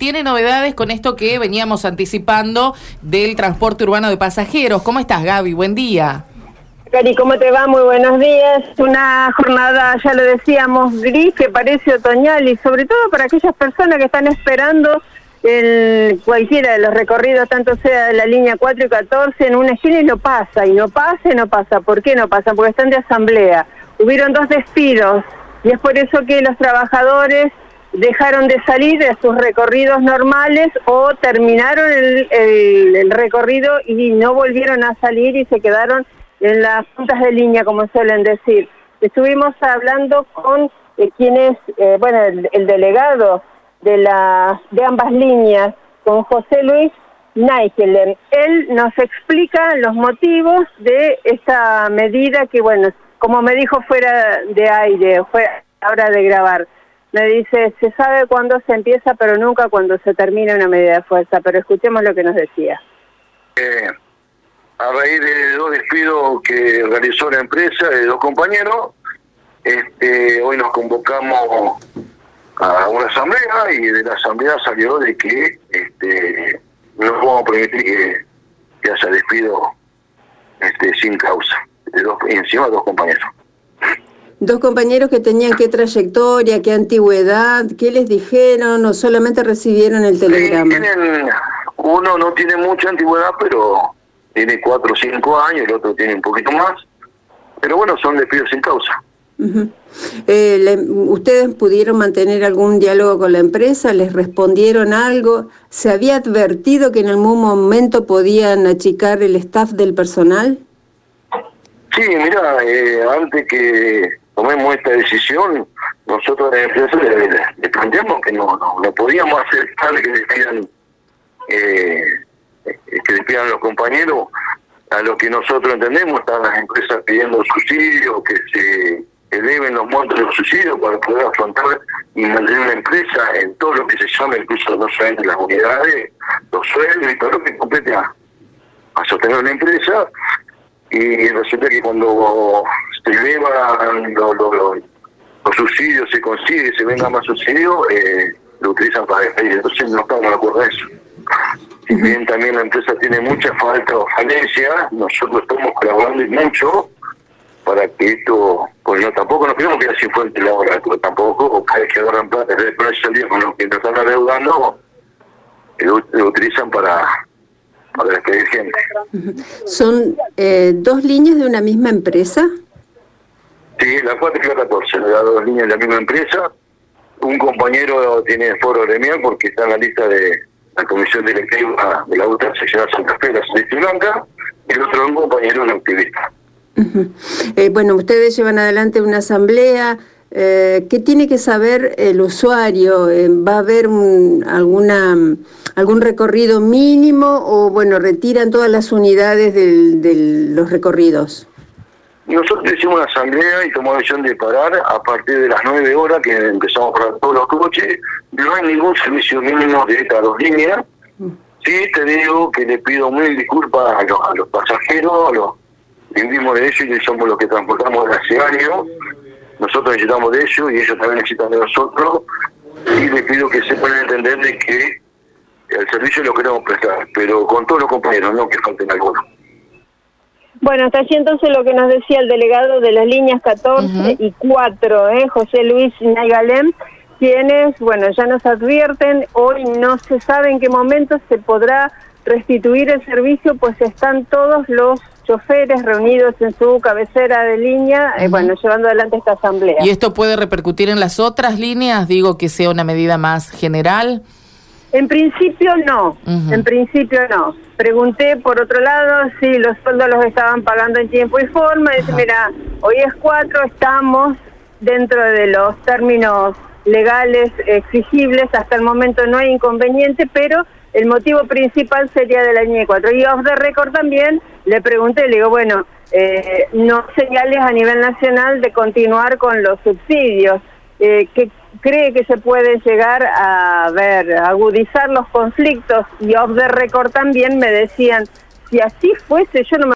tiene novedades con esto que veníamos anticipando del transporte urbano de pasajeros. ¿Cómo estás, Gaby? Buen día. Cari, ¿cómo te va? Muy buenos días. Una jornada, ya lo decíamos, gris, que parece otoñal, y sobre todo para aquellas personas que están esperando cualquiera de los recorridos, tanto sea de la línea 4 y 14, en una esquina, y no pasa. ¿Por qué no pasa? Porque están de asamblea. Hubieron 2 despidos, y es por eso que los trabajadores dejaron de salir de sus recorridos normales o terminaron el recorrido y no volvieron a salir y se quedaron en las puntas de línea, como suelen decir. Estuvimos hablando con quien es, el delegado de ambas líneas, con José Luis Naigelen. Él nos explica los motivos de esta medida que, como me dijo fuera de aire, fue a la hora de grabar. Me dice, se sabe cuándo se empieza, pero nunca cuándo se termina una medida de fuerza. Pero escuchemos lo que nos decía. A raíz de 2 despidos que realizó la empresa de 2 compañeros, hoy nos convocamos a una asamblea, y de la asamblea salió de que no vamos a permitir que haya despido sin causa, y encima 2 compañeros. 2 compañeros que tenían qué trayectoria, qué antigüedad, qué les dijeron, o solamente recibieron el telegrama. Sí, uno no tiene mucha antigüedad, pero tiene 4 o 5 años, el otro tiene un poquito más, pero son despidos sin causa. Uh-huh. ¿Ustedes pudieron mantener algún diálogo con la empresa? ¿Les respondieron algo? ¿Se había advertido que en algún momento podían achicar el staff del personal? Sí, mira, antes que tomemos esta decisión, nosotros a la empresa le planteamos que no podíamos aceptar que despidan a los compañeros. A lo que nosotros entendemos, están las empresas pidiendo subsidios, que se eleven los montos de los subsidios para poder afrontar y mantener la empresa en todo lo que se llama, incluso no solamente las unidades, los sueldos y todo lo que compete a sostener la empresa. Y resulta que cuando se elevan los subsidios, se consigue, se venga más subsidios, lo utilizan para despedir. Entonces no estamos de acuerdo a eso. Si bien también la empresa tiene mucha falta o falencia, nosotros estamos colaborando mucho para que esto, tampoco nos queremos quedar sin fuente laboral, pero tampoco cada vez que agarran plata, después el día con los que nos están adeudando, lo utilizan para despedir gente. ¿Son 2 líneas de una misma empresa? Sí, la 4 y la 14, las 2 líneas de la misma empresa. Un compañero tiene foro gremial porque está en la lista de la comisión directiva de la UTA seccional Santa Fe, la Celeste Blanca, y el otro un compañero, un activista. Uh-huh. Ustedes llevan adelante una asamblea. ¿Qué tiene que saber el usuario? ¿Va a haber algún recorrido mínimo o, retiran todas las unidades de los recorridos? Nosotros hicimos una asamblea y tomamos la decisión de parar a partir de las 9 horas, que empezamos a parar todos los coches. No hay ningún servicio mínimo de estas 2 líneas. Sí, te digo que le pido mil disculpas a los pasajeros, vivimos de ellos y somos los que transportamos hace años. Nosotros necesitamos de ellos y ellos también necesitan de nosotros. Y les pido que sepan entender de que el servicio lo queremos prestar, pero con todos los compañeros, no que falten algunos. Hasta allí entonces lo que nos decía el delegado de las líneas 14 y 4, José Luis Naigelen, quienes, ya nos advierten, hoy no se sabe en qué momento se podrá restituir el servicio, pues están todos los choferes reunidos en su cabecera de línea, llevando adelante esta asamblea. ¿Y esto puede repercutir en las otras líneas? Digo, que sea una medida más general. En principio no, Pregunté por otro lado si los sueldos los estaban pagando en tiempo y forma. Dice, mira, hoy es 4, estamos dentro de los términos legales exigibles, hasta el momento no hay inconveniente, pero el motivo principal sería de la línea 4. Y off the record también le pregunté, le digo, no señales a nivel nacional de continuar con los subsidios. ¿Qué cree que se puede llegar a agudizar los conflictos? Y off the record también me decían, si así fuese, yo no me